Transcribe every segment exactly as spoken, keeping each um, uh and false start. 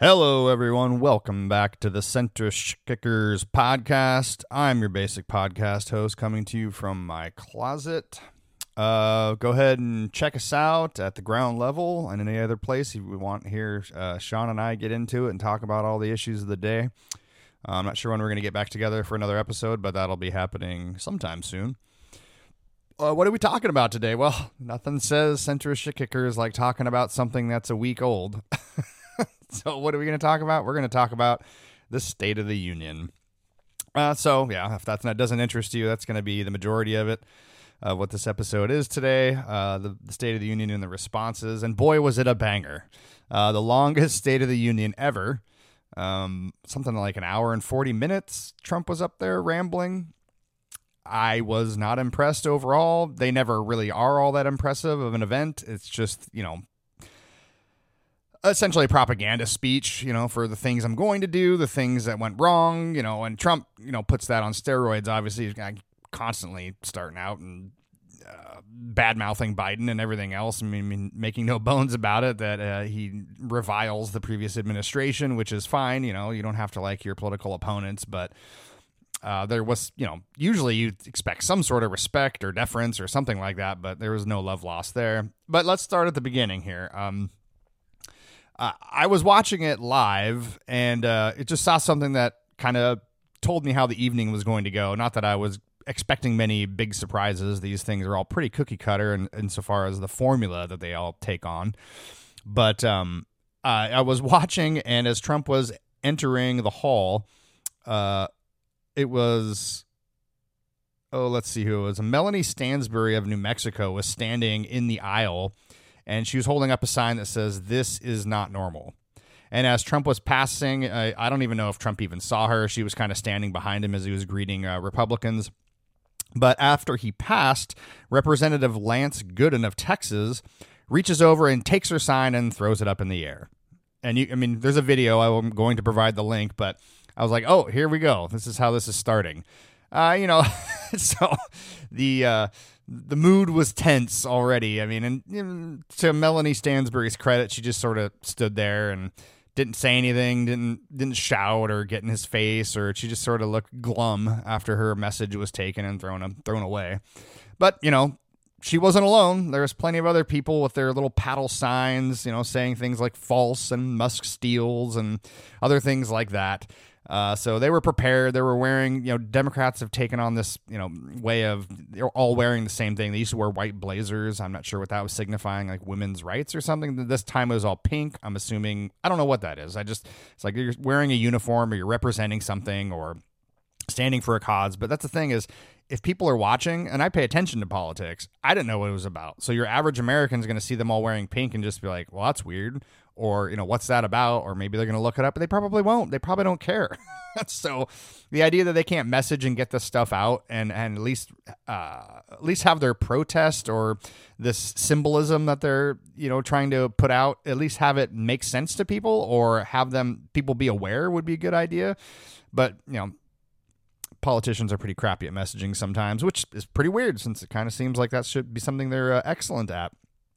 Hello, everyone. Welcome back to the Centrist Kickers podcast. I'm your basic podcast host coming to you from my closet. Uh, go ahead and check us out at the ground level and any other place if you want to hear uh, Sean and I get into it and talk about all the issues of the day. Uh, I'm not sure when we're going to get back together for another episode, but that'll be happening sometime soon. Uh, what are we talking about today? Well, nothing says Centrist Kickers like talking about something that's a week old. So what are we going to talk about? We're going to talk about the State of the Union. Uh, so, yeah, if that's, that doesn't interest you, that's going to be the majority of it, of what this episode is today, uh, the, the State of the Union and the responses. And boy, was it a banger. Uh, the longest State of the Union ever. Um, something like an hour and forty minutes. Trump was up there rambling. I was not impressed overall. They never really are all that impressive of an event. It's just, you know, essentially a propaganda speech, you know, for the things I'm going to do, the things that went wrong, you know, and Trump, you know, puts that on steroids. Obviously, he's constantly starting out and uh, bad-mouthing Biden and everything else. I mean, making no bones about it that uh, he reviles the previous administration, which is fine. You know, you don't have to like your political opponents, but uh, there was, you know, usually you expect some sort of respect or deference or something like that, but there was no love lost there. But let's start at the beginning here. Um, Uh, I was watching it live, and uh, it just saw something that kind of told me how the evening was going to go. Not that I was expecting many big surprises. These things are all pretty cookie cutter in, insofar as the formula that they all take on. But um, uh, I was watching, and as Trump was entering the hall, uh, it was... Oh, let's see who it was. Melanie Stansbury of New Mexico was standing in the aisle, and she was holding up a sign that says, "This is not normal." And as Trump was passing, uh, I don't even know if Trump even saw her. She was kind of standing behind him as he was greeting uh, Republicans. But after he passed, Representative Lance Gooden of Texas reaches over and takes her sign and throws it up in the air. And you, I mean, there's a video. I'm going to provide the link, but I was like, oh, here we go. This is how this is starting. Uh, you know, so the... Uh, The mood was tense already. I mean, and you know, to Melanie Stansbury's credit, she just sort of stood there and didn't say anything, didn't didn't shout or get in his face, or she just sort of looked glum after her message was taken and thrown thrown away. But, you know, she wasn't alone. There was plenty of other people with their little paddle signs, you know, saying things like false and Musk steals and other things like that. Uh, so they were prepared. They were wearing, you know, Democrats have taken on this, you know, way of they're all wearing the same thing. They used to wear white blazers. I'm not sure what that was signifying, like women's rights or something. This time it was all pink. I'm assuming, I don't know what that is. I just, it's like you're wearing a uniform or you're representing something or standing for a cause. But that's the thing is, if people are watching, and I pay attention to politics, I didn't know what it was about. So your average American is going to see them all wearing pink and just be like, well, that's weird. Or, you know, what's that about? Or maybe they're going to look it up, but they probably won't. They probably don't care. So the idea that they can't message and get this stuff out and, and at least uh, at least have their protest or this symbolism that they're, you know, trying to put out, at least have it make sense to people or have them people be aware would be a good idea. But, you know, politicians are pretty crappy at messaging sometimes, which is pretty weird since it kind of seems like that should be something they're uh, excellent at.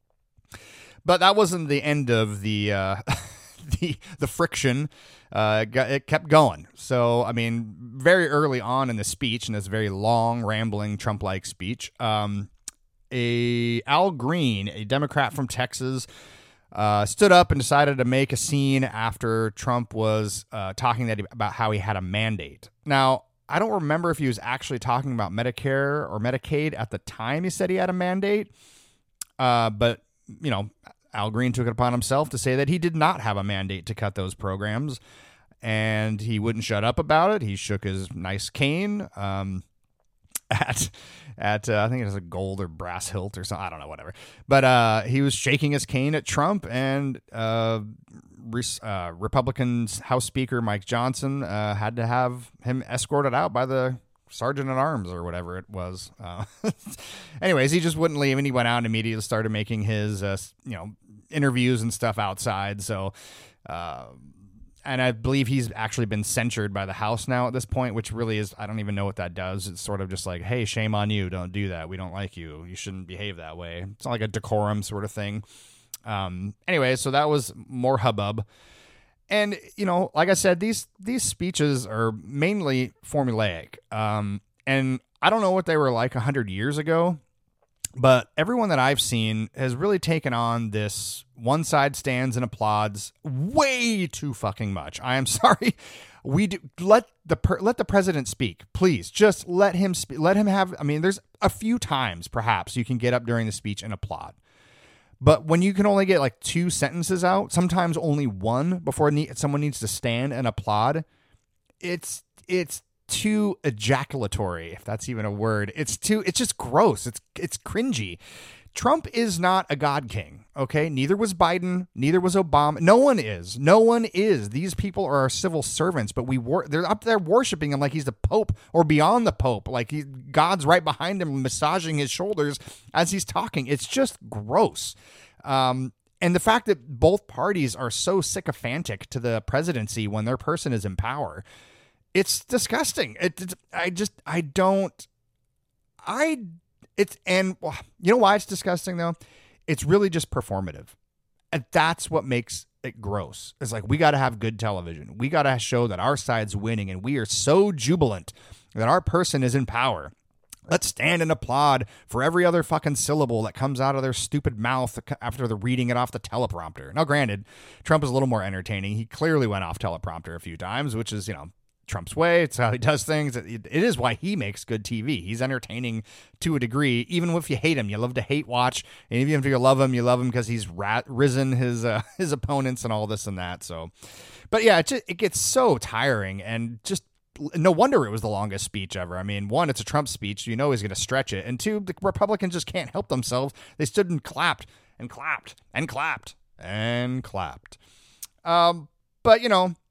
But that wasn't the end of the uh, the the friction. Uh, it kept going. So, I mean, very early on in the speech, in this very long, rambling, Trump-like speech, um, a Al Green, a Democrat from Texas, uh, stood up and decided to make a scene after Trump was uh, talking that he, about how he had a mandate. Now, I don't remember if he was actually talking about Medicare or Medicaid at the time he said he had a mandate, uh, but you know, Al Green took it upon himself to say that he did not have a mandate to cut those programs, and he wouldn't shut up about it. He shook his nice cane um, at, at uh, I think it was a gold or brass hilt or something. I don't know, whatever. But uh, he was shaking his cane at Trump, and uh, Re- uh, Republican House Speaker Mike Johnson uh, had to have him escorted out by the Sergeant at Arms or whatever it was. Uh, anyways, he just wouldn't leave, and he went out and immediately started making his, uh, you know, interviews and stuff outside. So, uh, and I believe he's actually been censured by the House now at this point, which really is, I don't even know what that does. It's sort of just like, hey, shame on you. Don't do that. We don't like you. You shouldn't behave that way. It's not like a decorum sort of thing. Um, anyway, so that was more hubbub. and, you know, like I said, these these speeches are mainly formulaic. Um, and I don't know what they were like one hundred years ago, but everyone that I've seen has really taken on this one side stands and applauds way too fucking much. I am sorry. We do let the per, let the president speak, please. Just let him speak. Let him have. I mean, there's a few times perhaps you can get up during the speech and applaud, but when you can only get like two sentences out, sometimes only one before ne- someone needs to stand and applaud, it's it's too ejaculatory, if that's even a word. It's too. It's just gross. It's it's cringy. Trump is not a god king, okay? Neither was Biden, neither was Obama. No one is. No one is. These people are our civil servants, but we wor- they're up there worshiping him like he's the Pope or beyond the Pope, like he, God's right behind him massaging his shoulders as he's talking. It's just gross. Um, and the fact that both parties are so sycophantic to the presidency when their person is in power, it's disgusting. It, it's, I just, I don't, I It's and you know why it's disgusting though? It's really just performative. And that's what makes it gross. It's like, we got to have good television. We got to show that our side's winning and we are so jubilant that our person is in power. Let's stand and applaud for every other fucking syllable that comes out of their stupid mouth after they're reading it off the teleprompter. Now, granted, Trump is a little more entertaining. He clearly went off teleprompter a few times, which is, you know, Trump's way. It's how he does things. It is why he makes good T V. He's entertaining to a degree, even if you hate him. You love to hate watch, and even if you love him, you love him because he's rat- risen his uh, his opponents and all this and that. So, but yeah, it just, it gets so tiring, and just no wonder it was the longest speech ever. I mean, one, it's a Trump speech, you know he's going to stretch it, and two, the Republicans just can't help themselves. They stood and clapped and clapped and clapped and clapped. Um, but you know.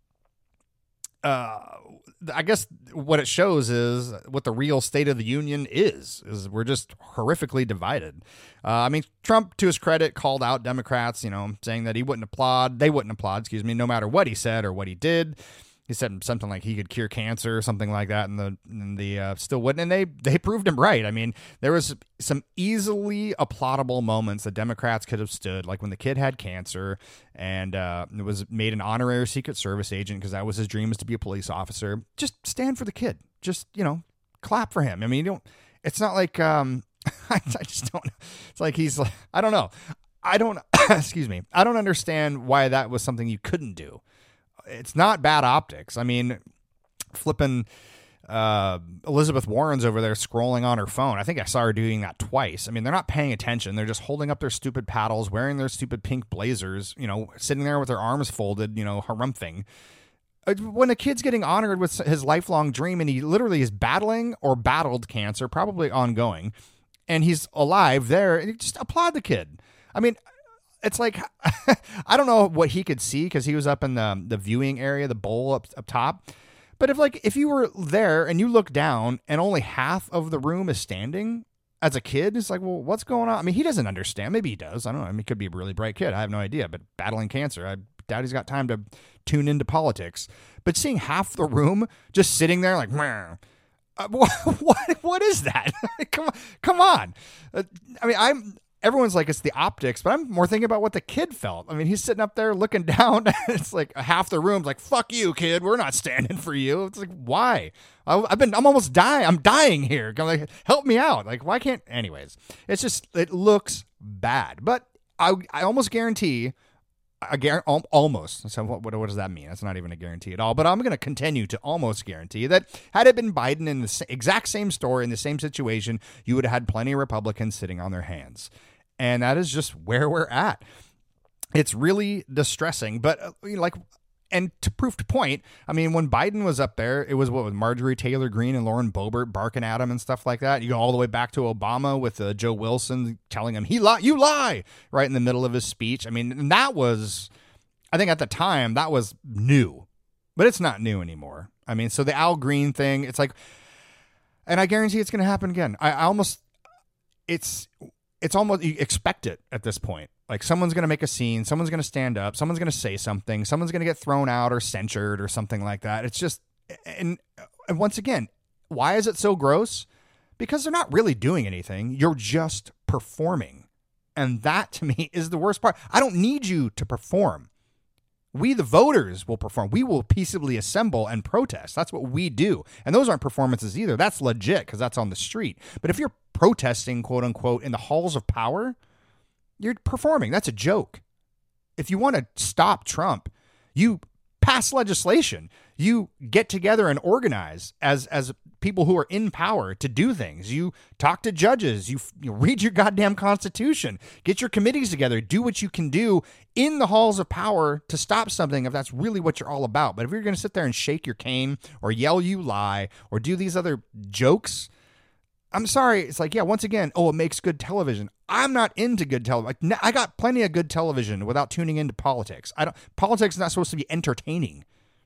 Uh, I guess what it shows is what the real state of the union is, is we're just horrifically divided. Uh, I mean, Trump, to his credit, called out Democrats, you know, saying that he wouldn't applaud, they wouldn't applaud, excuse me, no matter what he said or what he did. He said something like he could cure cancer or something like that, and the and the uh, still wouldn't, and they they proved him right. I mean, there was some easily applaudable moments that Democrats could have stood, like when the kid had cancer and uh, it was made an honorary Secret Service agent because that was his dream, was to be a police officer. Just stand for the kid. Just, you know, clap for him. I mean, you don't. It's not like um, I, I just don't. It's like he's like, I don't know. I don't. excuse me. I don't understand why that was something you couldn't do. It's not bad optics. I mean, flipping uh, Elizabeth Warren's over there scrolling on her phone. I think I saw her doing that twice. I mean, they're not paying attention. They're just holding up their stupid paddles, wearing their stupid pink blazers, you know, sitting there with their arms folded, you know, harumphing. When a kid's getting honored with his lifelong dream and he literally is battling or battled cancer, probably ongoing, and he's alive there, just applaud the kid. I mean, it's like, I don't know what he could see because he was up in the the viewing area, the bowl up up top. But if like if you were there and you look down and only half of the room is standing as a kid, it's like, well, what's going on? I mean, he doesn't understand. Maybe he does. I don't know. I mean, he could be a really bright kid. I have no idea. But battling cancer, I doubt he's got time to tune into politics. But seeing half the room just sitting there like, meh. Uh, what, what what is that? come on, come on. Uh, I mean, I'm. Everyone's like, it's the optics, but I'm more thinking about what the kid felt. I mean, he's sitting up there looking down. It's like half the room's like, fuck you, kid. We're not standing for you. It's like, why? I, I've been, I'm almost dying. I'm dying here. I'm like, help me out. Like, why can't, anyways, it's just, it looks bad, but I, I almost guarantee, I guarantee, almost. So what, what, what does that mean? That's not even a guarantee at all, but I'm going to continue to almost guarantee that had it been Biden in the exact same story, in the same situation, you would have had plenty of Republicans sitting on their hands. And that is just where we're at. It's really distressing, but uh, like, and to proof to point, I mean, when Biden was up there, it was what with Marjorie Taylor Greene and Lauren Boebert barking at him and stuff like that. You go all the way back to Obama with uh, Joe Wilson telling him he lie, you lie, right in the middle of his speech. I mean, and that was, I think at the time that was new, but it's not new anymore. I mean, so the Al Green thing, it's like, and I guarantee it's going to happen again. I, I almost, it's. It's almost, you expect it at this point. Like someone's going to make a scene, someone's going to stand up, someone's going to say something, someone's going to get thrown out or censured or something like that. It's just, and, and once again, why is it so gross? Because they're not really doing anything. You're just performing. And that to me is the worst part. I don't need you to perform. We, the voters, will perform. We will peaceably assemble and protest. That's what we do. And those aren't performances either. That's legit because that's on the street. But if you're protesting, quote unquote, in the halls of power, you're performing. That's a joke. If you want to stop Trump, you pass legislation. You get together and organize as as people who are in power to do things. You talk to judges. You, you read your goddamn constitution. Get your committees together. Do what you can do in the halls of power to stop something if that's really what you're all about. But if you're going to sit there and shake your cane or yell you lie or do these other jokes, I'm sorry. It's like, yeah, once again, oh, it makes good television. I'm not into good television. Like, I got plenty of good television without tuning into politics. I don't. Politics is not supposed to be entertaining.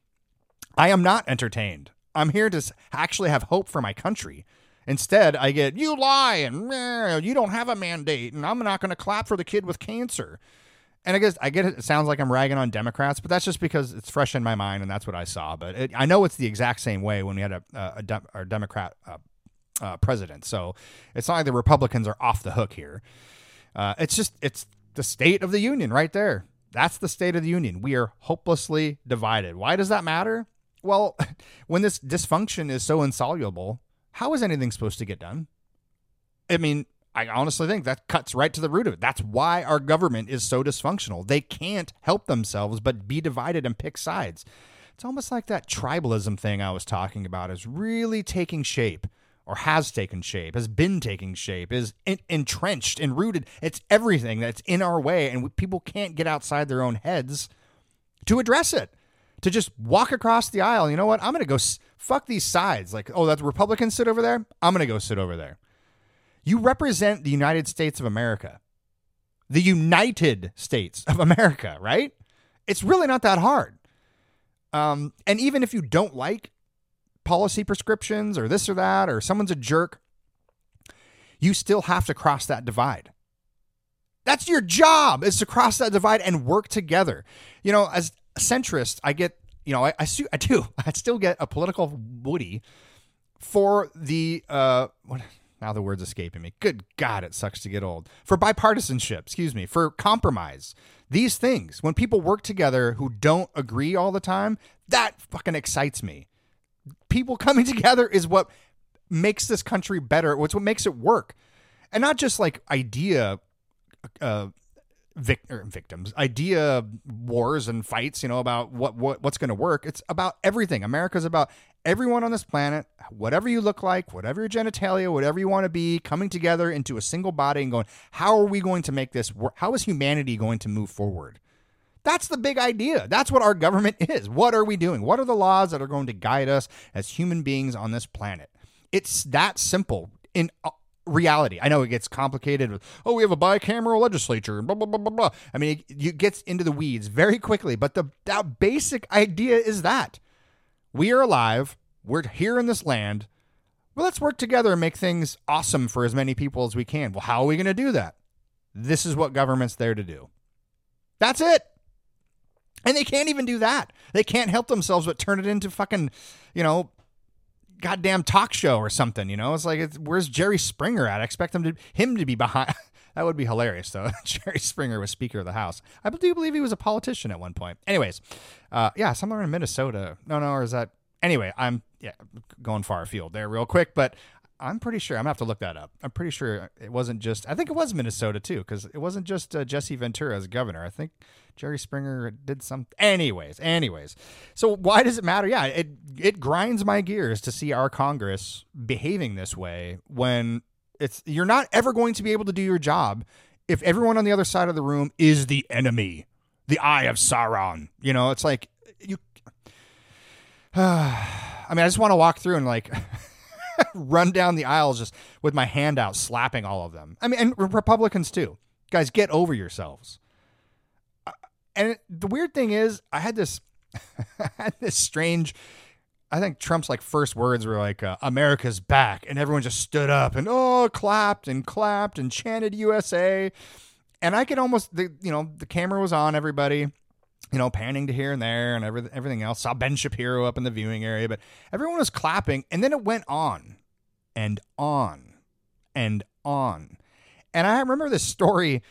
I am not entertained. I'm here to actually have hope for my country. Instead, I get, you lie, and eh, you don't have a mandate, and I'm not going to clap for the kid with cancer. And I guess I get it. It sounds like I'm ragging on Democrats, but that's just because it's fresh in my mind, and that's what I saw. But it, I know it's the exact same way when we had a, a, a, dem- a Democrat uh, uh, president. So it's not like the Republicans are off the hook here. Uh, it's just, it's the state of the union right there. That's the state of the union. We are hopelessly divided. Why does that matter? Well, when this dysfunction is so insoluble, how is anything supposed to get done? I mean, I honestly think that cuts right to the root of it. That's why our government is so dysfunctional. They can't help themselves but be divided and pick sides. It's almost like that tribalism thing I was talking about is really taking shape, or has taken shape, has been taking shape, is in, entrenched and rooted. It's everything that's in our way, and we, people can't get outside their own heads to address it. To just walk across the aisle, you know what? I'm going to go s- fuck these sides. Like, oh, that Republicans sit over there? I'm going to go sit over there. You represent the United States of America. The United States of America, right? It's really not that hard. Um, and even if you don't like policy prescriptions or this or that, or someone's a jerk, you still have to cross that divide. That's your job, is to cross that divide and work together. You know, as a centrist, I get, you know, I, I, I do, I still get a political woody for the, uh, what, now the word's escaping me. Good God, it sucks to get old. For bipartisanship, excuse me, for compromise. These things, when people work together who don't agree all the time, that fucking excites me. People coming together is what makes this country better. It's what makes it work. And not just like idea uh, vic- or victims, idea wars and fights, you know, about what, what what's going to work. It's about everything. America's about everyone on this planet, whatever you look like, whatever your genitalia, whatever you want to be, coming together into a single body and going, how are we going to make this work? How is humanity going to move forward? That's the big idea. That's what our government is. What are we doing? What are the laws that are going to guide us as human beings on this planet? It's that simple in reality. I know it gets complicated with, oh, we have a bicameral legislature, blah, blah, blah, blah, blah. I mean, it, it gets into the weeds very quickly, but the that basic idea is that we are alive. We're here in this land. Well, let's work together and make things awesome for as many people as we can. Well, how are we going to do that? This is what government's there to do. That's it. And they can't even do that. They can't help themselves but turn it into fucking, you know, goddamn talk show or something. You know, it's like, it's, where's Jerry Springer at? I expect him to him to be behind. That would be hilarious, though. Jerry Springer was Speaker of the House. I do believe he was a politician at one point. Anyways, uh, yeah, somewhere in Minnesota. No, no, or is that? Anyway, I'm yeah going far afield there real quick, but I'm pretty sure, I'm going to have to look that up. I'm pretty sure it wasn't just, I think it was Minnesota too, because it wasn't just uh, Jesse Ventura as governor. I think Jerry Springer did some, anyways, anyways. So why does it matter? Yeah, it, it grinds my gears to see our Congress behaving this way when it's, you're not ever going to be able to do your job if everyone on the other side of the room is the enemy, the Eye of Sauron. You know, it's like, you, uh, I mean, I just want to walk through and like, run down the aisles just with my hand out, slapping all of them. I mean, and Republicans too. Guys, get over yourselves. Uh, and it, the weird thing is, I had this, I had this strange. I think Trump's like first words were like, uh, "America's back," and everyone just stood up and oh, clapped and clapped and chanted U S A. And I could almost, the, you know, the camera was on everybody, you know, panning to here and there and every, everything else. Saw Ben Shapiro up in the viewing area, but everyone was clapping. And then it went on and on and on. And I remember this story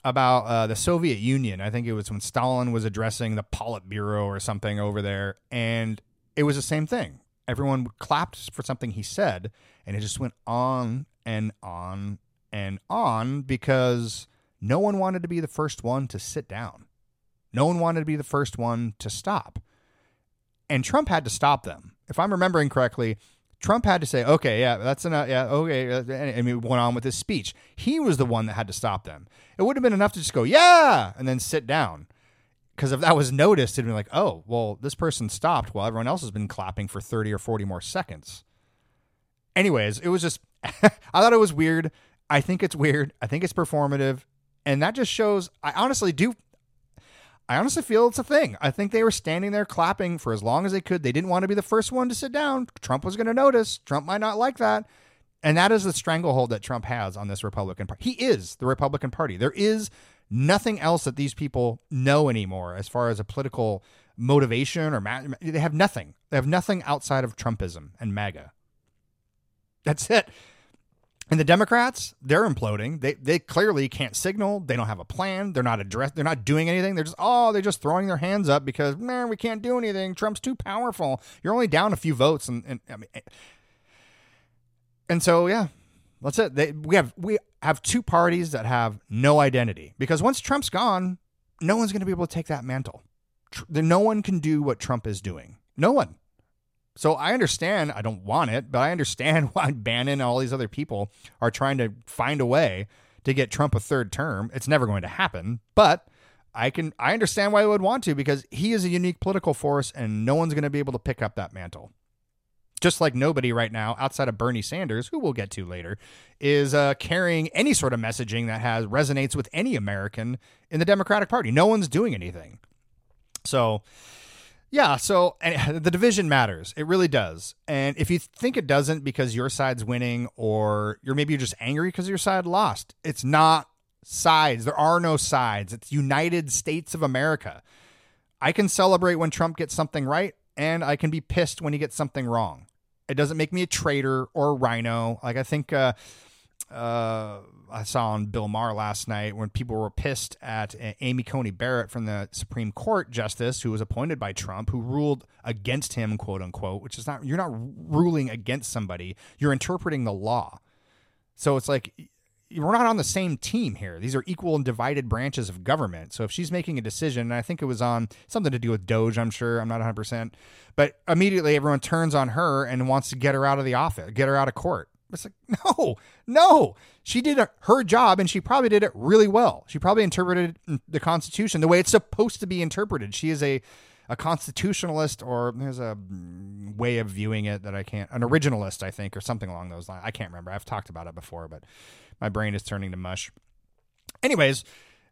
about uh, the Soviet Union. I think it was when Stalin was addressing the Politburo or something over there, and it was the same thing. Everyone clapped for something he said, and it just went on and on and on because no one wanted to be the first one to sit down. No one wanted to be the first one to stop. And Trump had to stop them. If I'm remembering correctly, Trump had to say, okay, yeah, that's enough. Yeah, okay. And he went on with his speech. He was the one that had to stop them. It would have been enough to just go, yeah, and then sit down. Because if that was noticed, it'd be like, oh, well, this person stopped while everyone else has been clapping for thirty or forty more seconds. Anyways, it was just, I thought it was weird. I think it's weird. I think it's performative. And that just shows, I honestly do, I honestly feel it's a thing. I think they were standing there clapping for as long as they could. They didn't want to be the first one to sit down. Trump was going to notice. Trump might not like that. And that is the stranglehold that Trump has on this Republican Party. He is the Republican Party. There is nothing else that these people know anymore as far as a political motivation or ma- they have nothing. They have nothing outside of Trumpism and MAGA. That's it. And the Democrats, they're imploding. They they clearly can't signal. They don't have a plan. They're not address. They're not doing anything. They're just oh, they're just throwing their hands up because man, we can't do anything. Trump's too powerful. You're only down a few votes, and, and I mean, and so yeah, that's it. They, we have we have two parties that have no identity because once Trump's gone, no one's going to be able to take that mantle. Tr- no one can do what Trump is doing. No one. So I understand, I don't want it, but I understand why Bannon and all these other people are trying to find a way to get Trump a third term. It's never going to happen, but I can I understand why they would want to because he is a unique political force and no one's going to be able to pick up that mantle. Just like nobody right now, outside of Bernie Sanders, who we'll get to later, is uh, carrying any sort of messaging that has resonates with any American in the Democratic Party. No one's doing anything. So... Yeah, so and the division matters. It really does. And if you think it doesn't because your side's winning or you're maybe you're just angry because your side lost, it's not sides. There are no sides. It's United States of America. I can celebrate when Trump gets something right, and I can be pissed when he gets something wrong. It doesn't make me a traitor or a rhino. Like I think uh, uh, I saw on Bill Maher last night when people were pissed at uh, Amy Coney Barrett from the Supreme Court justice who was appointed by Trump, who ruled against him, quote unquote, which is not, you're not ruling against somebody. You're interpreting the law. So it's like, we're not on the same team here. These are equal and divided branches of government. So if she's making a decision, and I think it was on something to do with Doge, I'm sure, I'm not one hundred percent, but immediately everyone turns on her and wants to get her out of the office, get her out of court. It's like, no, no. She did her job, and she probably did it really well. She probably interpreted the Constitution the way it's supposed to be interpreted. She is a, a constitutionalist, or there's a way of viewing it that I can't, an originalist, I think, or something along those lines. I can't remember. I've talked about it before, but my brain is turning to mush. Anyways,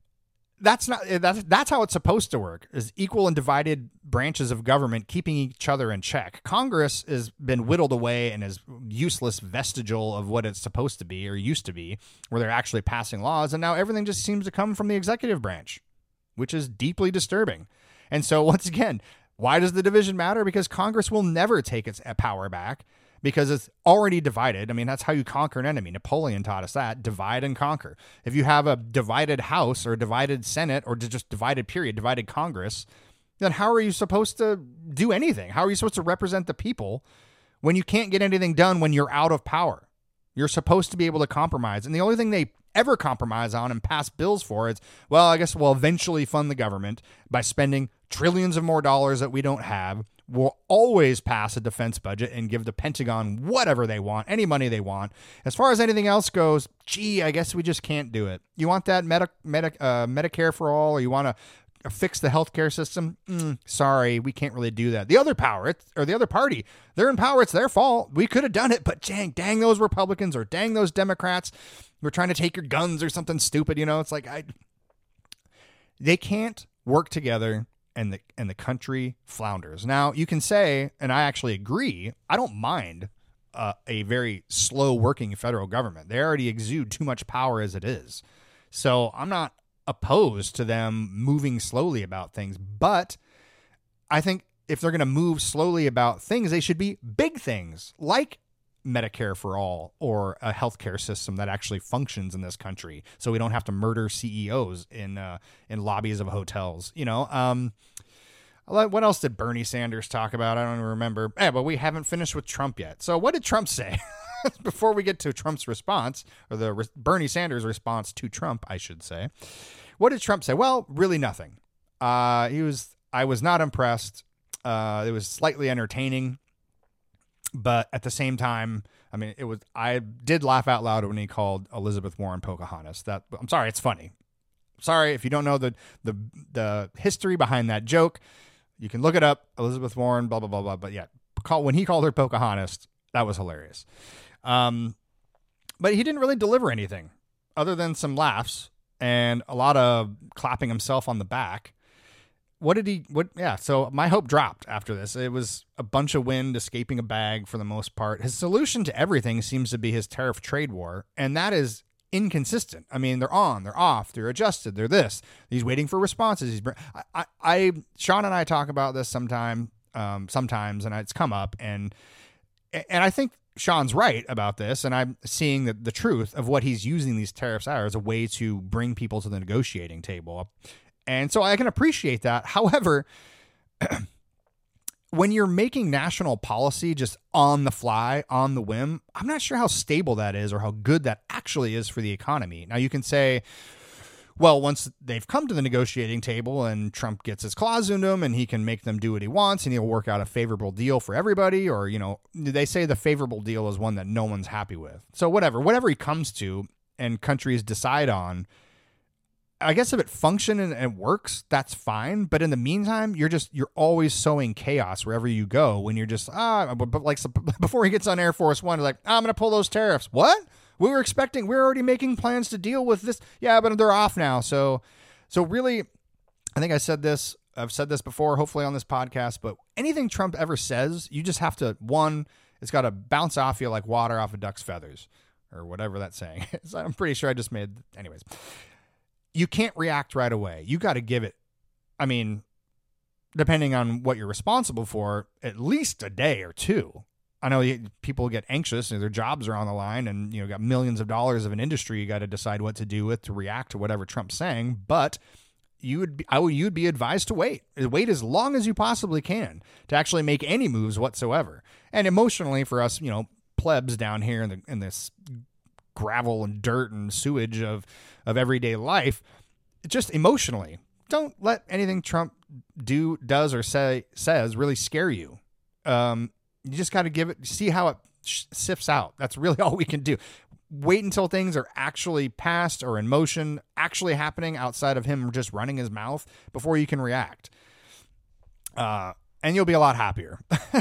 that's not that's that's how it's supposed to work, is equal and divided branches of government keeping each other in check. Congress has been whittled away and is useless vestigial of what it's supposed to be or used to be, where they're actually passing laws, and now everything just seems to come from the executive branch, which is deeply disturbing. And so once again, why does the division matter? Because Congress will never take its power back because it's already divided. I mean, that's how you conquer an enemy. Napoleon taught us that. Divide and conquer. If you have a divided House or a divided Senate or just divided period, divided Congress, then how are you supposed to do anything? How are you supposed to represent the people when you can't get anything done when you're out of power? You're supposed to be able to compromise. And the only thing they ever compromise on and pass bills for is, well, I guess we'll eventually fund the government by spending trillions of more dollars that we don't have. We'll always pass a defense budget and give the Pentagon whatever they want, any money they want. As far as anything else goes, gee, I guess we just can't do it. You want that Medi- Medi- uh, Medicare for all, or you want to fix the healthcare system? Mm, sorry, we can't really do that. The other power, it's, or the other party, they're in power. It's their fault. We could have done it, but dang, dang those Republicans or dang those Democrats. We're trying to take your guns or something stupid. You know, it's like I. They can't work together. And the and the country flounders. Now, you can say, and I actually agree, I don't mind uh, a very slow-working federal government. They already exude too much power as it is. So I'm not opposed to them moving slowly about things. But I think if they're going to move slowly about things, they should be big things, like Medicare for all or a healthcare system that actually functions in this country, so we don't have to murder C E Os in uh, in lobbies of hotels. You know, um, what else did Bernie Sanders talk about? I don't even remember. Yeah, but we haven't finished with Trump yet. So what did Trump say? Before we get to Trump's response, or the re- Bernie Sanders response to Trump, I should say. What did Trump say? Well, really nothing. Uh, he was. I was not impressed. Uh, it was slightly entertaining. But at the same time, I mean, it was. I did laugh out loud when he called Elizabeth Warren Pocahontas. That I'm sorry, it's funny. Sorry if you don't know the the the history behind that joke. You can look it up. Elizabeth Warren, blah blah blah blah. But yeah, call, when he called her Pocahontas, that was hilarious. Um, but he didn't really deliver anything other than some laughs and a lot of clapping himself on the back. What did he, what, yeah, so my hope dropped after this. It was a bunch of wind escaping a bag for the most part. His solution to everything seems to be his tariff trade war, and that is inconsistent. I mean, they're on, they're off, they're adjusted, they're this. He's waiting for responses. He's, I, I, I Sean and I talk about this sometime, um, sometimes, and it's come up, and and I think Sean's right about this, and I'm seeing the, the truth of what he's using these tariffs out as a way to bring people to the negotiating table. And so I can appreciate that. However, when you're making national policy just on the fly, on the whim, I'm not sure how stable that is or how good that actually is for the economy. Now, you can say, well, once they've come to the negotiating table and Trump gets his claws into them and he can make them do what he wants and he'll work out a favorable deal for everybody, or, you know, they say the favorable deal is one that no one's happy with. So whatever, whatever he comes to and countries decide on, I guess if it functions and it works, that's fine. But in the meantime, you're just, you're always sowing chaos wherever you go when you're just, ah, but like before he gets on Air Force One, he's like, I'm going to pull those tariffs. What? We were expecting, we we're already making plans to deal with this. Yeah, but they're off now. So, so really, I think I said this, I've said this before, hopefully on this podcast, but anything Trump ever says, you just have to, one, it's got to bounce off you like water off a duck's feathers or whatever that saying is. I'm pretty sure I just made, anyways. You can't react right away. You got to give it, I mean, depending on what you're responsible for, at least a day or two. I know people get anxious and their jobs are on the line and, you know, got millions of dollars of an industry you got to decide what to do with to react to whatever Trump's saying. But you would be, I would, you'd be advised to wait. Wait as long as you possibly can to actually make any moves whatsoever. And emotionally for us, you know, plebs down here in, the, in this gravel and dirt and sewage of, of everyday life, just emotionally, don't let anything Trump do, does, or say says really scare you. Um, you just got to give it, see how it sh- sifts out. That's really all we can do. Wait until things are actually passed or in motion, actually happening outside of him just running his mouth before you can react. Uh, and you'll be a lot happier.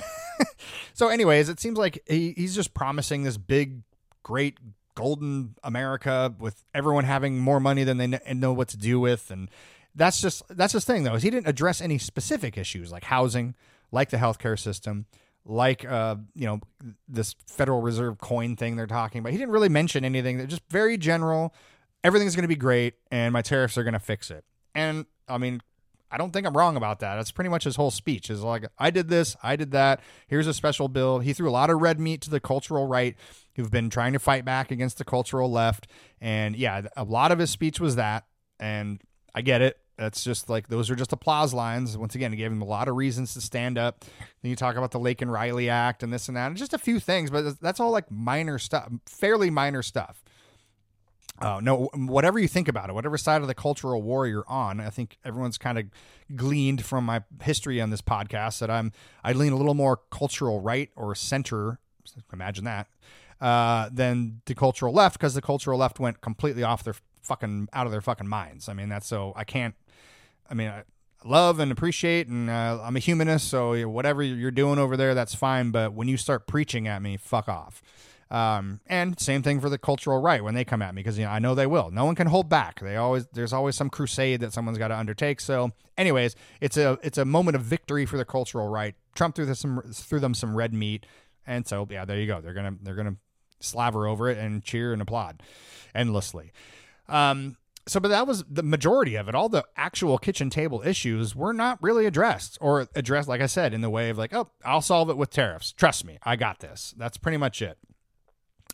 So anyways, it seems like he, he's just promising this big, great, golden America with everyone having more money than they kn- know what to do with. And that's just, that's his thing though, is he didn't address any specific issues like housing, like the healthcare system, like, uh, you know, this Federal Reserve coin thing they're talking about. He didn't really mention anything. They're just very general. Everything's going to be great and my tariffs are going to fix it. And I mean, I don't think I'm wrong about that. That's pretty much his whole speech is like, I did this, I did that. Here's a special bill. He threw a lot of red meat to the cultural right who've been trying to fight back against the cultural left. And yeah, a lot of his speech was that. And I get it. That's just like, those are just applause lines. Once again, he gave him a lot of reasons to stand up. Then you talk about the Laken Riley Act and this and that, and just a few things, but that's all like minor stuff, fairly minor stuff. Uh, no, whatever you think about it, whatever side of the cultural war you're on, I think everyone's kind of gleaned from my history on this podcast that I'm, I lean a little more cultural right or center, imagine that, uh, than the cultural left, because the cultural left went completely off their fucking, out of their fucking minds. I mean, that's so, I can't, I mean, I love and appreciate, and uh, I'm a humanist, so whatever you're doing over there, that's fine, but when you start preaching at me, fuck off. Um, and same thing for the cultural right when they come at me, because, you know, I know they will. No one can hold back. They always, there's always some crusade that someone's got to undertake. So anyways, it's a, it's a moment of victory for the cultural right. Trump threw this some, threw them some red meat. And so, yeah, there you go. They're going to, they're going to slaver over it and cheer and applaud endlessly. Um, So, but that was the majority of it. All the actual kitchen table issues were not really addressed or addressed, like I said, in the way of like, oh, I'll solve it with tariffs. Trust me, I got this. That's pretty much it.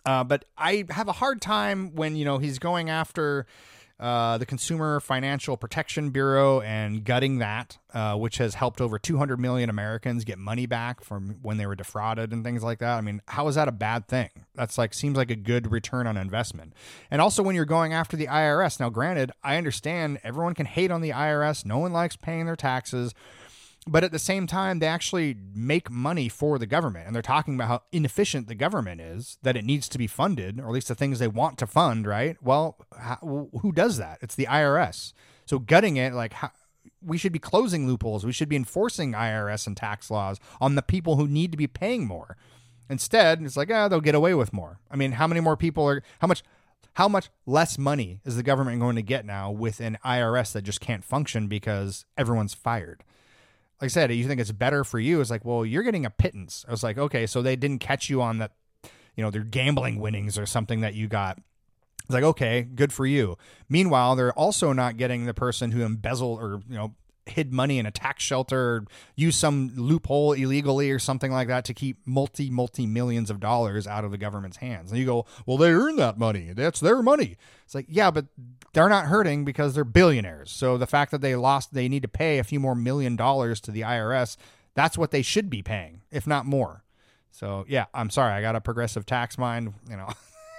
Uh, but I have a hard time when, you know, he's going after uh, the Consumer Financial Protection Bureau and gutting that, uh, which has helped over two hundred million Americans get money back from when they were defrauded and things like that. I mean, how is that a bad thing? That's like, seems like a good return on investment. And also when you're going after the I R S, now granted, I understand everyone can hate on the I R S. No one likes paying their taxes. But at the same time, they actually make money for the government. And they're talking about how inefficient the government is, that it needs to be funded, or at least the things they want to fund, right? Well, how, who does that? It's the I R S. So gutting it, like, how, we should be closing loopholes. We should be enforcing I R S and tax laws on the people who need to be paying more. Instead, it's like, ah, oh, they'll get away with more. I mean, how many more people are, how much, how much less money is the government going to get now with an I R S that just can't function because everyone's fired? Like I said, you think it's better for you. It's like, well, you're getting a pittance. I was like, okay, so they didn't catch you on that, you know, their gambling winnings or something that you got. It's like, okay, good for you. Meanwhile, they're also not getting the person who embezzled or, you know, hid money in a tax shelter, or used some loophole illegally or something like that to keep multi, multi millions of dollars out of the government's hands. And you go, well, they earned that money. That's their money. It's like, yeah, but they're not hurting because they're billionaires. So the fact that they lost, they need to pay a few more million dollars to the I R S. That's what they should be paying, if not more. So yeah, I'm sorry. I got a progressive tax mind, you know,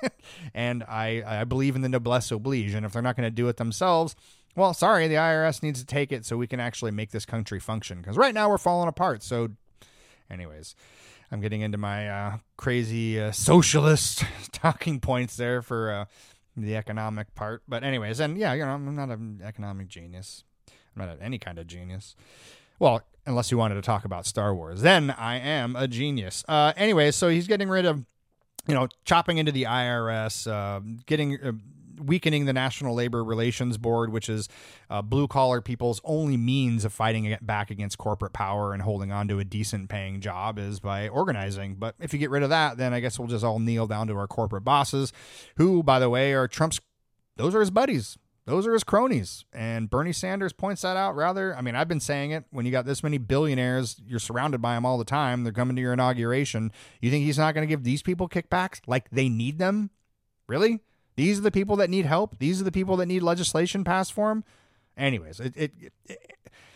and I, I believe in the noblesse oblige. And if they're not going to do it themselves, well, sorry, the I R S needs to take it so we can actually make this country function. Because right now we're falling apart. So anyways, I'm getting into my uh, crazy uh, socialist talking points there for uh, the economic part. But anyways, and yeah, you know, I'm not an economic genius. I'm not any kind of genius. Well, unless you wanted to talk about Star Wars, then I am a genius. Uh, anyways, so he's getting rid of, you know, chopping into the I R S, uh, getting... Uh, weakening the National Labor Relations Board, which is uh, blue-collar people's only means of fighting back against corporate power and holding on to a decent-paying job, is by organizing. But if you get rid of that, then I guess we'll just all kneel down to our corporate bosses, who, by the way, are Trump's, those are his buddies. Those are his cronies. And Bernie Sanders points that out rather. I mean, I've been saying it. When you got this many billionaires, you're surrounded by them all the time. They're coming to your inauguration. You think he's not going to give these people kickbacks like they need them? Really? These are the people that need help. These are the people that need legislation passed for them. Anyways, it, it, it, it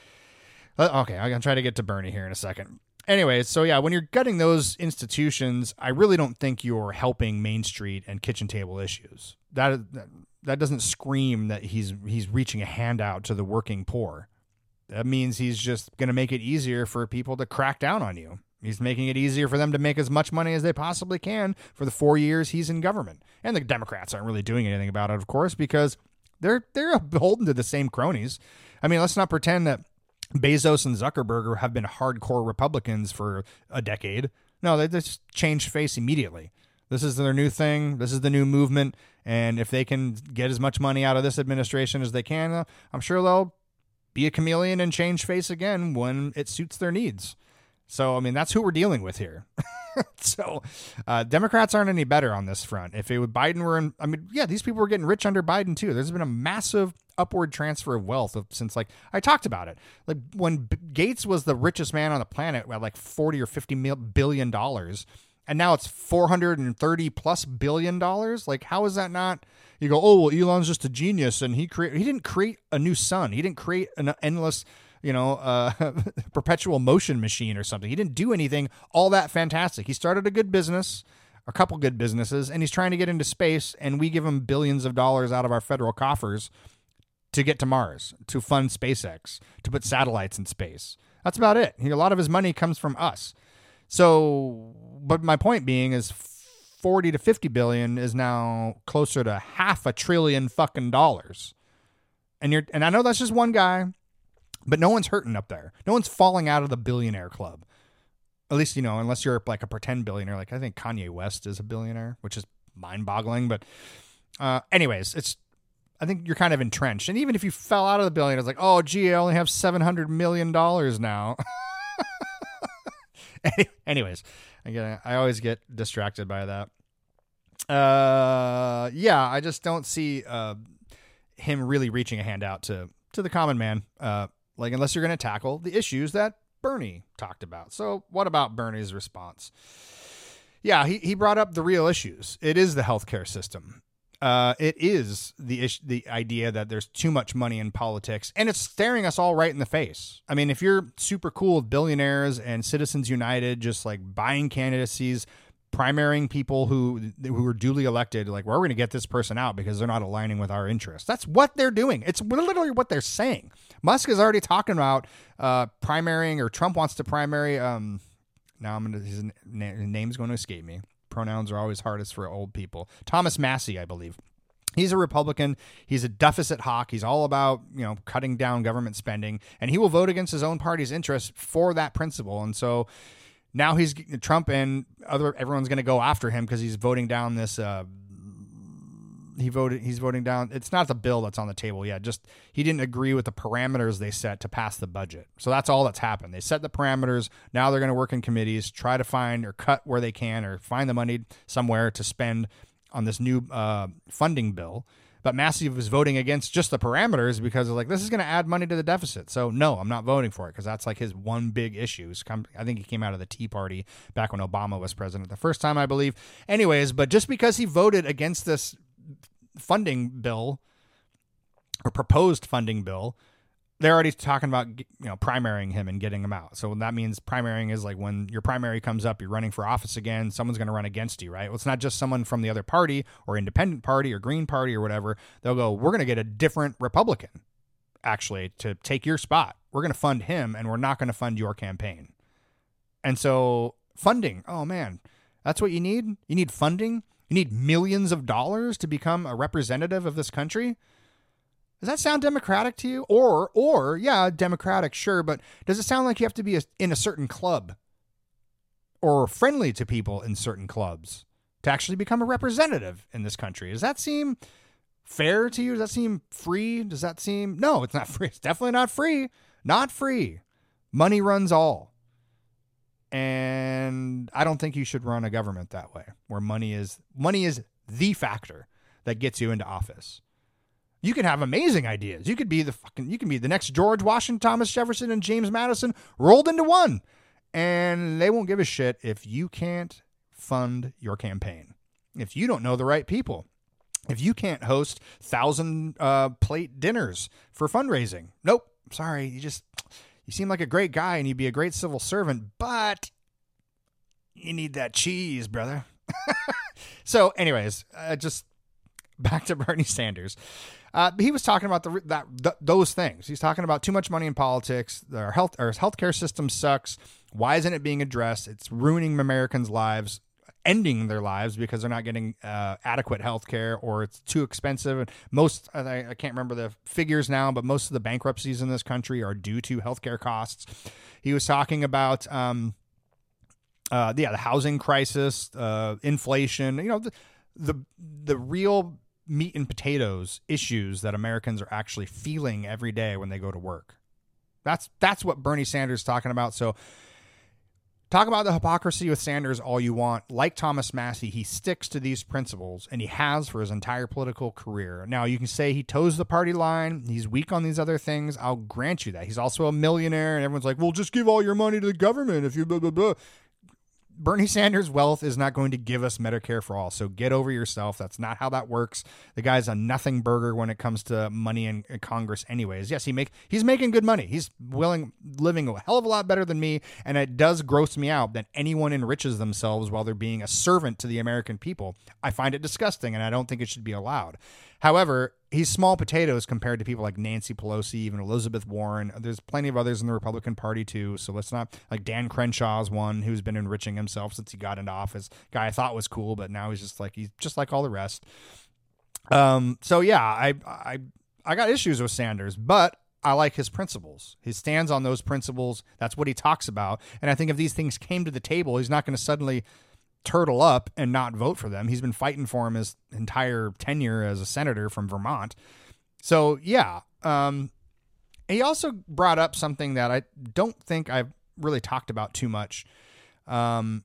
okay, I'm going to try to get to Bernie here in a second. Anyways, so yeah, when you're gutting those institutions, I really don't think you're helping Main Street and kitchen table issues. That that doesn't scream that he's he's reaching a handout to the working poor. That means he's just going to make it easier for people to crack down on you. He's making it easier for them to make as much money as they possibly can for the four years he's in government. And the Democrats aren't really doing anything about it, of course, because they're they're beholden to the same cronies. I mean, let's not pretend that Bezos and Zuckerberg have been hardcore Republicans for a decade. No, they just changed face immediately. This is their new thing. This is the new movement. And if they can get as much money out of this administration as they can, I'm sure they'll be a chameleon and change face again when it suits their needs. So, I mean, that's who we're dealing with here. so, uh, Democrats aren't any better on this front. If it would Biden were in, I mean, yeah, these people were getting rich under Biden too. There's been a massive upward transfer of wealth of, since, like, I talked about it. Like, when B- Gates was the richest man on the planet at like forty or fifty mil- billion dollars, and now it's four hundred thirty plus billion dollars. Like, how is that not? You go, oh, well, Elon's just a genius, and he create, he didn't create a new sun. He didn't create an endless, you know, uh, perpetual motion machine or something. He didn't do anything all that fantastic. He started a good business, a couple good businesses, and he's trying to get into space, and we give him billions of dollars out of our federal coffers to get to Mars, to fund SpaceX, to put satellites in space. That's about it. He, a lot of his money comes from us. So, but my point being is forty to fifty billion is now closer to half a trillion fucking dollars. And you're, and I know that's just one guy, but no one's hurting up there. No one's falling out of the billionaire club. At least, you know, unless you're like a pretend billionaire. Like I think Kanye West is a billionaire, which is mind-boggling. But uh, anyways, it's, I think you're kind of entrenched. And even if you fell out of the billion, it's like, oh, gee, I only have seven hundred million dollars now. Anyways, I get, I always get distracted by that. Uh, yeah, I just don't see uh, him really reaching a hand out to, to the common man. Uh, like, unless you're going to tackle the issues that Bernie talked about. So what about Bernie's response? Yeah, he, he brought up the real issues. It is the healthcare system. Uh, it is the ish, the idea that there's too much money in politics, and it's staring us all right in the face. I mean, if you're super cool with billionaires and Citizens United, just like buying candidacies, primarying people who who are duly elected, like, well, we're going to get this person out because they're not aligning with our interests. That's what they're doing. It's literally what they're saying. Musk is already talking about uh, primarying, or Trump wants to primary. Um, now I'm gonna, his, na- his name's going to escape me. Pronouns are always hardest for old people. Thomas Massie, I believe. He's a Republican. He's a deficit hawk. He's all about, you know, cutting down government spending, and he will vote against his own party's interests for that principle. And so now he's Trump and other everyone's going to go after him because he's voting down this. Uh, he voted. He's voting down. It's not the bill that's on the table yet. Just he didn't agree with the parameters they set to pass the budget. So that's all that's happened. They set the parameters. Now they're going to work in committees, try to find or cut where they can, or find the money somewhere to spend on this new uh, funding bill. But Massive was voting against just the parameters because of like, this is going to add money to the deficit. So no, I'm not voting for it because that's like his one big issue. I think he came out of the Tea Party back when Obama was president the first time, I believe. Anyways, but just because he voted against this funding bill or proposed funding bill, they're already talking about, you know, primarying him and getting him out. So that means primarying is like when your primary comes up, you're running for office again, someone's going to run against you, right? Well, it's not just someone from the other party or independent party or Green Party or whatever. They'll go, we're going to get a different Republican actually to take your spot. We're going to fund him and we're not going to fund your campaign. And so funding, oh man, that's what you need. You need funding. You need millions of dollars to become a representative of this country. Does that sound democratic to you? Or, or yeah, democratic, sure, but does it sound like you have to be a, in a certain club or friendly to people in certain clubs to actually become a representative in this country? Does that seem fair to you? Does that seem free? Does that seem... No, it's not free. It's definitely not free. Not free. Money runs all. And I don't think you should run a government that way, where money is money is the factor that gets you into office. You can have amazing ideas. You could be the fucking you can be the next George Washington, Thomas Jefferson, and James Madison rolled into one. And they won't give a shit if you can't fund your campaign. If you don't know the right people. If you can't host thousand uh, plate dinners for fundraising. Nope. Sorry. You just You seem like a great guy and you'd be a great civil servant, but you need that cheese, brother. So anyways, uh, just back to Bernie Sanders. Uh, he was talking about the, that th- those things. He's talking about too much money in politics. Our health, our healthcare system sucks. Why isn't it being addressed? It's ruining Americans' lives, ending their lives because they're not getting uh, adequate health care, or it's too expensive. And most, I, I can't remember the figures now, but most of the bankruptcies in this country are due to healthcare costs. He was talking about, um, uh, yeah, the housing crisis, uh, inflation, you know, the, the, the real meat and potatoes issues that Americans are actually feeling every day when they go to work. That's, that's what Bernie Sanders is talking about. So, talk about the hypocrisy with Sanders all you want. Like Thomas Massie, he sticks to these principles, and he has for his entire political career. Now, you can say he toes the party line. He's weak on these other things. I'll grant you that. He's also a millionaire, and everyone's like, well, just give all your money to the government if you blah, blah, blah. Bernie Sanders' wealth is not going to give us Medicare for all, so get over yourself. That's not how that works. The guy's a nothing burger when it comes to money in, in Congress anyways. Yes, he make he's making good money. He's willing, living a hell of a lot better than me, and it does gross me out that anyone enriches themselves while they're being a servant to the American people. I find it disgusting, and I don't think it should be allowed. However, he's small potatoes compared to people like Nancy Pelosi, even Elizabeth Warren. There's plenty of others in the Republican Party, too. So let's not, like Dan Crenshaw's one who's been enriching himself since he got into office. Guy I thought was cool, but now he's just like, he's just like all the rest. Um. So, yeah, I, I, I got issues with Sanders, but I like his principles. He stands on those principles. That's what he talks about. And I think if these things came to the table, he's not going to suddenly turtle up and not vote for them. He's been fighting for him his entire tenure as a senator from Vermont. So yeah, um, he also brought up something that I don't think I've really talked about too much, um,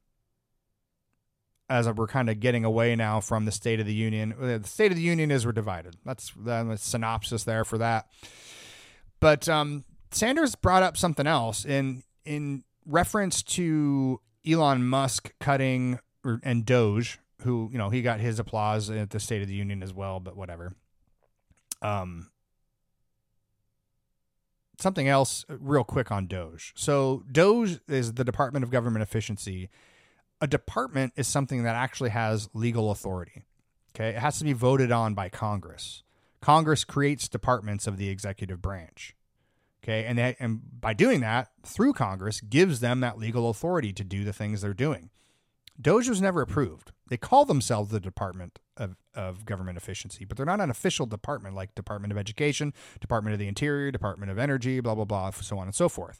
as we're kind of getting away now from the State of the Union. The State of the Union is we're divided. That's the synopsis there for that. But um, Sanders brought up something else in in reference to Elon Musk cutting or, and Doge, who, you know, he got his applause at the State of the Union as well, but whatever. Um, something else real quick on Doge. So Doge is the Department of Government Efficiency. A department is something that actually has legal authority. Okay. It has to be voted on by Congress. Congress creates departments of the executive branch. Okay. And, they, and by doing that through Congress gives them that legal authority to do the things they're doing. Doge was never approved. They call themselves the Department of, of Government Efficiency, but they're not an official department like Department of Education, Department of the Interior, Department of Energy, blah, blah, blah, so on and so forth.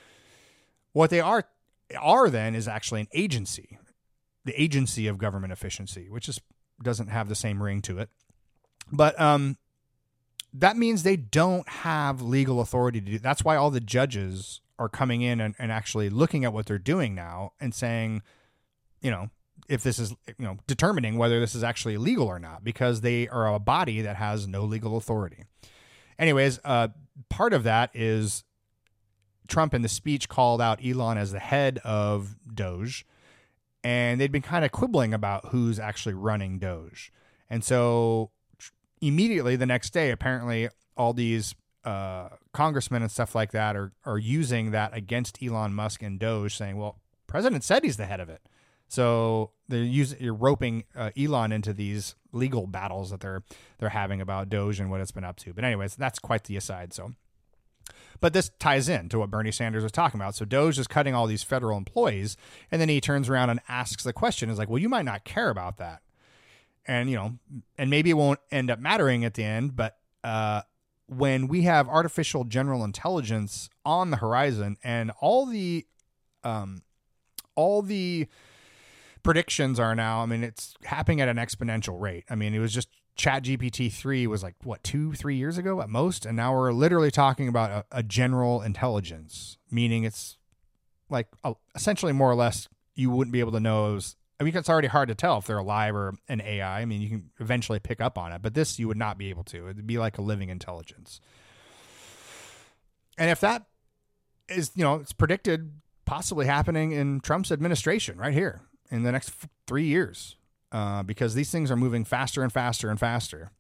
What they are are then is actually an agency, the Agency of Government Efficiency, which is doesn't have the same ring to it. But um, that means they don't have legal authority to do. That's why all the judges are coming in and, and actually looking at what they're doing now and saying, you know, if this is, you know, determining whether this is actually legal or not, because they are a body that has no legal authority. Anyways, uh, part of that is Trump in the speech called out Elon as the head of Doge, and they'd been kind of quibbling about who's actually running Doge. And so immediately the next day, apparently all these uh, congressmen and stuff like that are, are using that against Elon Musk and Doge, saying, well, president said he's the head of it. So they're using, you're roping uh, Elon into these legal battles that they're they're having about Doge and what it's been up to. But anyways, that's quite the aside. So, but this ties in to what Bernie Sanders was talking about. So Doge is cutting all these federal employees, and then he turns around and asks the question, is like, well, you might not care about that, and you know, and maybe it won't end up mattering at the end. But uh, when we have artificial general intelligence on the horizon, and all the um, all the predictions are now, I mean, it's happening at an exponential rate. I mean, it was just Chat G P T three was like, what, two, three years ago at most? And now we're literally talking about a, a general intelligence, meaning it's like a, essentially more or less you wouldn't be able to know. It was, I mean, it's already hard to tell if they're alive or an A I. I mean, you can eventually pick up on it, but this you would not be able to. It'd be like a living intelligence. And if that is, you know, it's predicted possibly happening in Trump's administration right here in the next f- three years, uh, because these things are moving faster and faster and faster.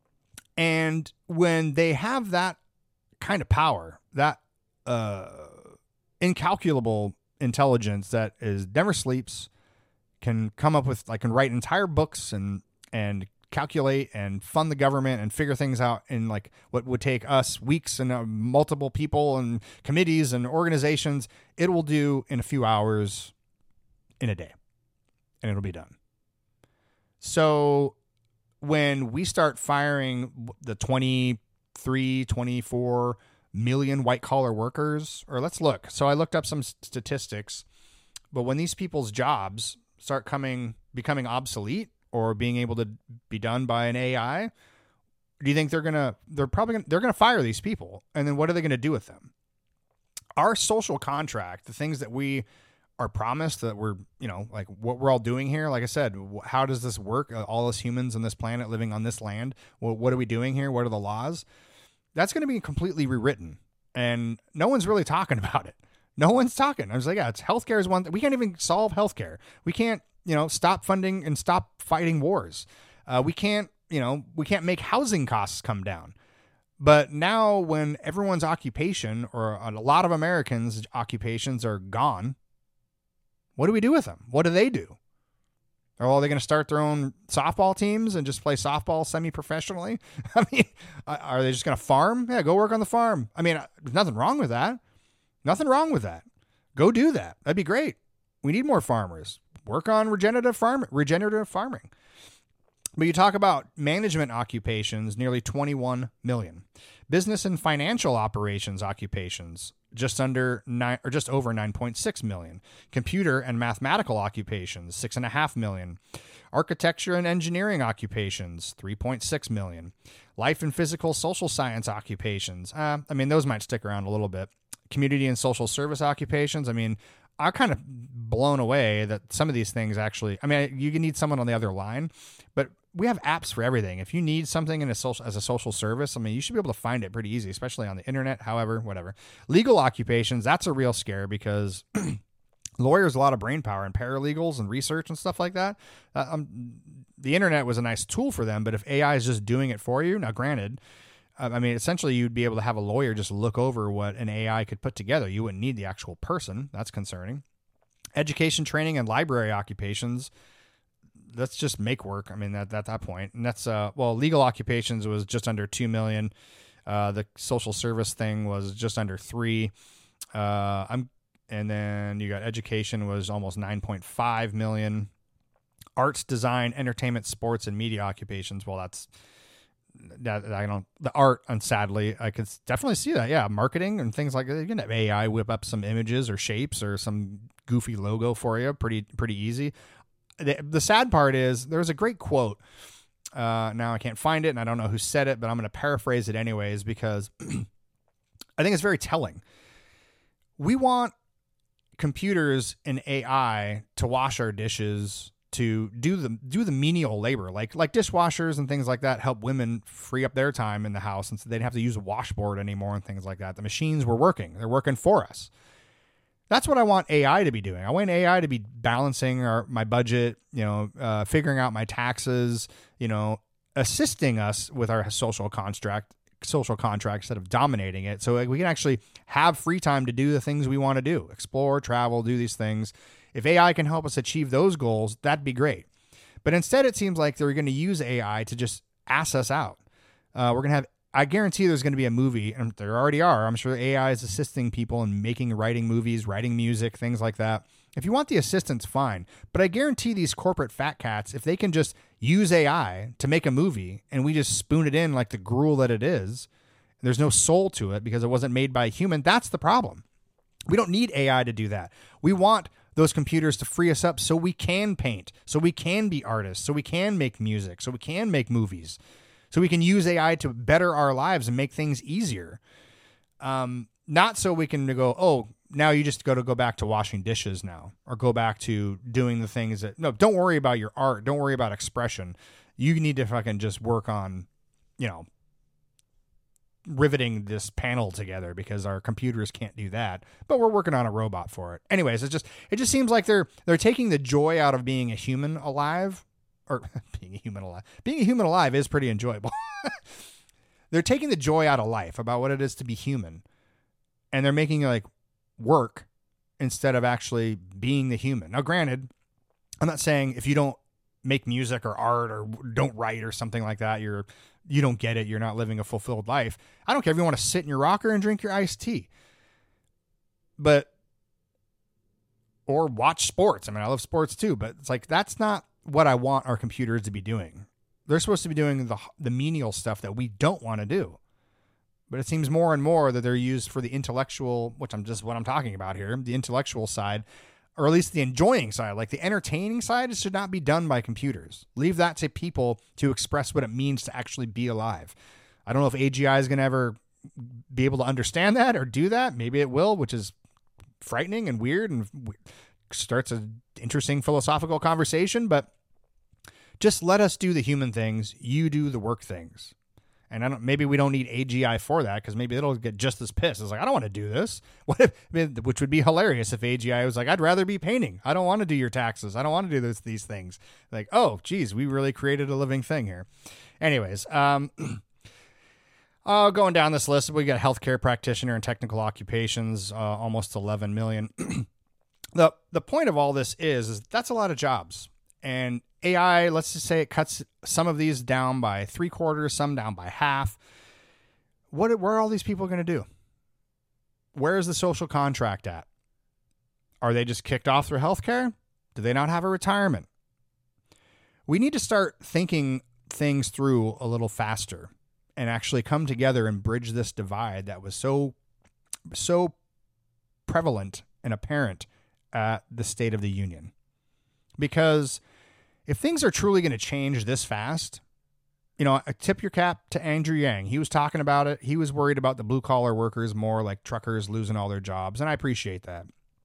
And when they have that kind of power, that uh, incalculable intelligence that is never sleeps, can come up with, like, can write entire books and and calculate and fund the government and figure things out in like what would take us weeks and uh, multiple people and committees and organizations, it will do in a few hours in a day. And it'll be done. So when we start firing the twenty-three, twenty-four million white collar workers, or let's look. So I looked up some statistics, but when these people's jobs start coming, becoming obsolete or being able to be done by an A I, do you think they're going to, they're probably gonna, they're going to fire these people. And then what are they going to do with them? Our social contract, the things that we are promised that we're, you know, like what we're all doing here. Like I said, how does this work? All us humans on this planet living on this land. Well, what are we doing here? What are the laws? That's going to be completely rewritten, and no one's really talking about it. No one's talking. I was like, yeah, it's healthcare is one thing. We can't even solve healthcare. We can't, you know, stop funding and stop fighting wars. Uh, we can't, you know, we can't make housing costs come down. But now when everyone's occupation, or a lot of Americans' occupations, are gone, what do we do with them? What do they do? Are they going to start their own softball teams and just play softball semi-professionally? I mean, are they just going to farm? Yeah, go work on the farm. I mean, there's nothing wrong with that. Nothing wrong with that. Go do that. That'd be great. We need more farmers. Work on regenerative farm, regenerative farming. But you talk about management occupations, nearly twenty-one million. Business and financial operations occupations, just under nine or just over nine point six million. Computer and mathematical occupations, six and a half million. Architecture and engineering occupations, three point six million. Life and physical social science occupations. Uh, I mean, those might stick around a little bit. Community and social service occupations. I mean, I'm kind of blown away that some of these things actually, I mean, you need someone on the other line, but we have apps for everything. If you need something in a social, as a social service, I mean, you should be able to find it pretty easy, especially on the internet, however, whatever. Legal occupations, that's a real scare because lawyers a lot of brain power, and paralegals and research and stuff like that. Uh, um, the internet was a nice tool for them, but if A I is just doing it for you, now granted, uh, I mean, essentially you'd be able to have a lawyer just look over what an A I could put together. You wouldn't need the actual person. That's concerning. Education, training, and library occupations, let's just make work. I mean, at, at that point. And that's, uh, well, legal occupations was just under two million. Uh, the social service thing was just under three. Uh, I'm, and then you got education was almost nine point five million. Arts, design, entertainment, sports, and media occupations. Well, that's that I don't the art, and sadly, I could definitely see that. Yeah, marketing and things like that. You can have A I whip up some images or shapes or some goofy logo for you. Pretty pretty easy. The, the sad part is there's a great quote. Uh, now I can't find it, and I don't know who said it, but I'm going to paraphrase it anyways because I think it's very telling. We want computers and A I to wash our dishes, to do the do the menial labor, like like dishwashers and things like that help women free up their time in the house, and so they didn't have to use a washboard anymore and things like that. The machines were working; they're working for us. That's what I want A I to be doing. I want A I to be balancing our my budget, you know, uh, figuring out my taxes, you know, assisting us with our social contract, social contract instead of dominating it. So like, we can actually have free time to do the things we want to do, explore, travel, do these things. If A I can help us achieve those goals, that'd be great. But instead, it seems like they're going to use A I to just ass us out. Uh, we're going to have, I guarantee there's going to be a movie, and there already are. I'm sure A I is assisting people in making, writing movies, writing music, things like that. If you want the assistance, fine. But I guarantee these corporate fat cats, if they can just use A I to make a movie and we just spoon it in like the gruel that it is, there's no soul to it because it wasn't made by a human, that's the problem. We don't need A I to do that. We want those computers to free us up so we can paint, so we can be artists, so we can make music, so we can make movies, so we can use A I to better our lives and make things easier. Um, not so we can go, oh, now you just got to go back to washing dishes now, or go back to doing the things that, no, don't worry about your art. Don't worry about expression. You need to fucking just work on, you know, riveting this panel together because our computers can't do that, but we're working on a robot for it. Anyways, it's just, it just seems like they're, they're taking the joy out of being a human alive, or being a human alive. Being a human alive is pretty enjoyable. They're taking the joy out of life about what it is to be human. And they're making like work instead of actually being the human. Now, granted, I'm not saying if you don't make music or art or don't write or something like that, you're, you don't get it. You're not living a fulfilled life. I don't care if you want to sit in your rocker and drink your iced tea, but, or watch sports. I mean, I love sports too, but it's like, that's not what I want our computers to be doing. They're supposed to be doing the the menial stuff that we don't want to do. But it seems more and more that they're used for the intellectual, which I'm just what I'm talking about here, the intellectual side, or at least the enjoying side, like the entertaining side, it should not be done by computers. Leave that to people to express what it means to actually be alive. I don't know if A G I is going to ever be able to understand that or do that. Maybe it will, which is frightening and weird and starts an interesting philosophical conversation, but just let us do the human things. You do the work things. And I don't, maybe we don't need A G I for that because maybe it'll get just as pissed. It's like, I don't want to do this. What if, I mean, which would be hilarious if A G I was like, I'd rather be painting. I don't want to do your taxes. I don't want to do this, these things. Like, oh, geez, we really created a living thing here. Anyways, um, uh, going down this list, we got healthcare practitioner and technical occupations, uh, almost eleven million. the The point of all this is, is that's a lot of jobs. And A I, let's just say it cuts some of these down by three quarters, some down by half. What, where are all these people going to do? Where is the social contract at? Are they just kicked off through healthcare? Do they not have a retirement? We need to start thinking things through a little faster and actually come together and bridge this divide that was so, so prevalent and apparent at the State of the Union. Because if things are truly going to change this fast, you know, I tip your cap to Andrew Yang. He was talking about it. He was worried about the blue collar workers more, like truckers losing all their jobs. And I appreciate that.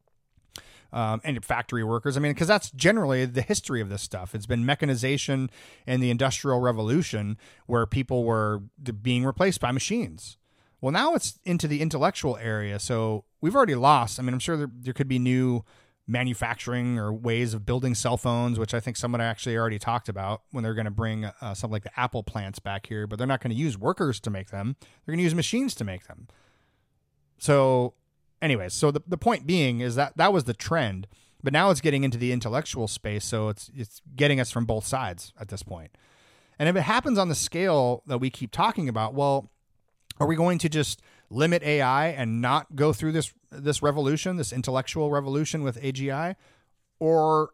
Um, and factory workers. I mean, because that's generally the history of this stuff. It's been mechanization and the Industrial Revolution where people were being replaced by machines. Well, now it's into the intellectual area. So we've already lost. I mean, I'm sure there, there could be new manufacturing or ways of building cell phones, which I think someone actually already talked about when they're going to bring uh, something like the Apple plants back here, but they're not going to use workers to make them. They're going to use machines to make them. So anyways, so the, the point being is that that was the trend, but now it's getting into the intellectual space. So it's, it's getting us from both sides at this point. And if it happens on the scale that we keep talking about, well, are we going to just limit A I and not go through this this revolution, this intellectual revolution with A G I, or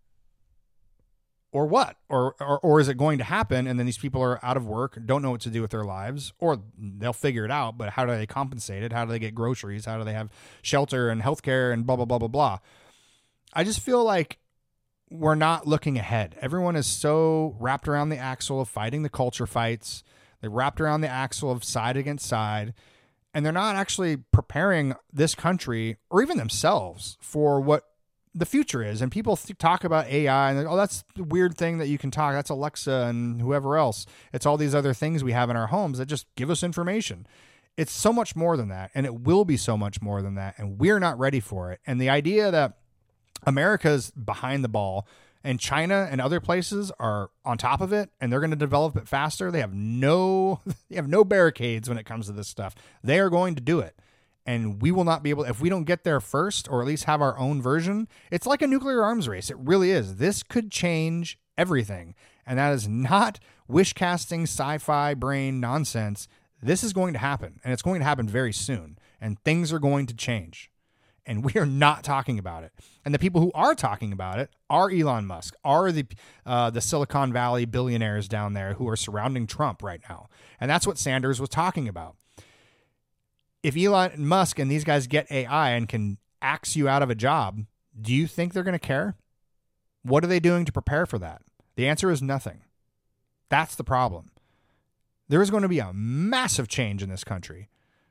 or what? Or, or or is it going to happen and then these people are out of work, don't know what to do with their lives, or they'll figure it out, but how do they compensate it? How do they get groceries? How do they have shelter and healthcare and blah, blah, blah, blah, blah? I just feel like we're not looking ahead. Everyone is so wrapped around the axle of fighting the culture fights. They're wrapped around the axle of side against side. And they're not actually preparing this country or even themselves for what the future is. And people th- talk about A I and, oh, that's the weird thing that you can talk. That's Alexa and whoever else. It's all these other things we have in our homes that just give us information. It's so much more than that. And it will be so much more than that. And we're not ready for it. And the idea that America's behind the ball and China and other places are on top of it and they're going to develop it faster. They have no, they have no barricades when it comes to this stuff. They are going to do it. And we will not be able, if we don't get there first, or at least have our own version, it's like a nuclear arms race. It really is. This could change everything. And that is not wish casting sci-fi brain nonsense. This is going to happen, and it's going to happen very soon, and things are going to change. And we are not talking about it. And the people who are talking about it are Elon Musk, are the uh, the Silicon Valley billionaires down there who are surrounding Trump right now. And that's what Sanders was talking about. If Elon Musk and these guys get A I and can axe you out of a job, do you think they're going to care? What are they doing to prepare for that? The answer is nothing. That's the problem. There is going to be a massive change in this country.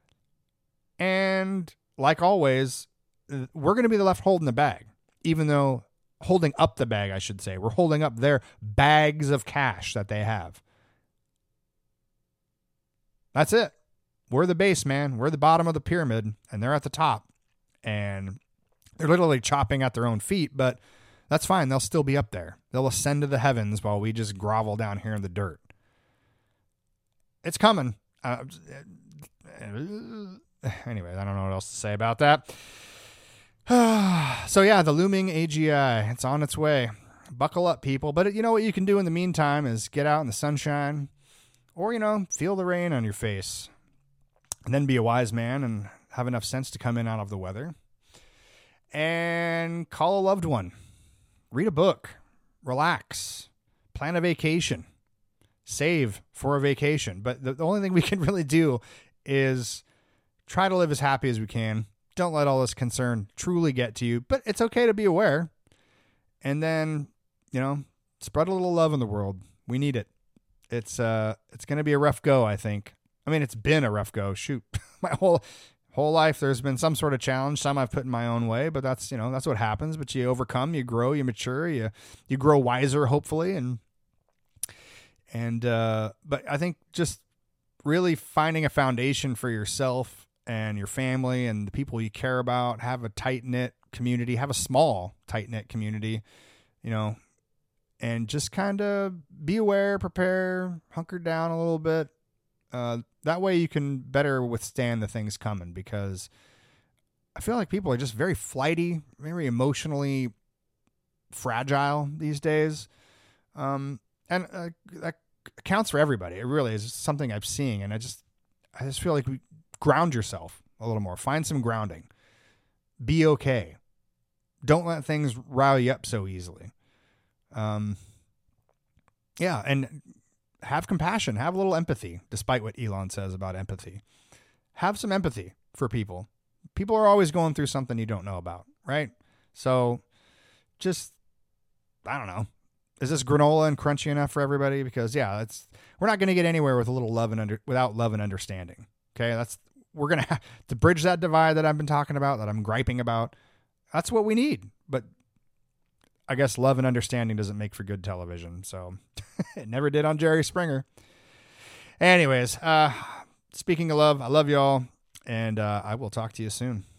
And like always, we're going to be the left holding the bag, even though holding up the bag, I should say. We're holding up their bags of cash that they have. That's it. We're the base, man. We're the bottom of the pyramid, and they're at the top. And they're literally chopping at their own feet, but that's fine. They'll still be up there. They'll ascend to the heavens while we just grovel down here in the dirt. It's coming. Uh, anyway, I don't know what else to say about that. So yeah, the looming A G I, it's on its way. Buckle up, people. But you know what you can do in the meantime is get out in the sunshine, or, you know, feel the rain on your face, and then be a wise man and have enough sense to come in out of the weather and call a loved one, read a book, relax, plan a vacation, save for a vacation. But the, the only thing we can really do is try to live as happy as we can. Don't let all this concern truly get to you, but it's okay to be aware. And then, you know, spread a little love in the world. We need it. It's uh, it's going to be a rough go, I think. I mean, it's been a rough go. Shoot, my whole whole life there's been some sort of challenge. Some I've put in my own way, but that's, you know, that's what happens. But you overcome, you grow, you mature, you you grow wiser, hopefully, and and uh, but I think just really finding a foundation for yourself and your family and the people you care about, have a tight-knit community, have a small tight-knit community, you know, and just kind of be aware, prepare, hunker down a little bit. Uh, that way you can better withstand the things coming, because I feel like people are just very flighty, very emotionally fragile these days. Um, and uh, that counts for everybody. It really is something I'm seeing. And I just, I just feel like we ground yourself a little more, find some grounding, be okay. Don't let things rile you up so easily. Um, yeah. And have compassion, have a little empathy, despite what Elon says about empathy. Have some empathy for people. People are always going through something you don't know about, right? So just, I don't know. Is this granola and crunchy enough for everybody? Because yeah, it's, we're not going to get anywhere with a little love and under, without love and understanding. Okay. That's, we're going to have to bridge that divide that I've been talking about, that I'm griping about. That's what we need. But I guess love and understanding doesn't make for good television. So it never did on Jerry Springer. Anyways, uh, speaking of love, I love y'all, and uh, I will talk to you soon.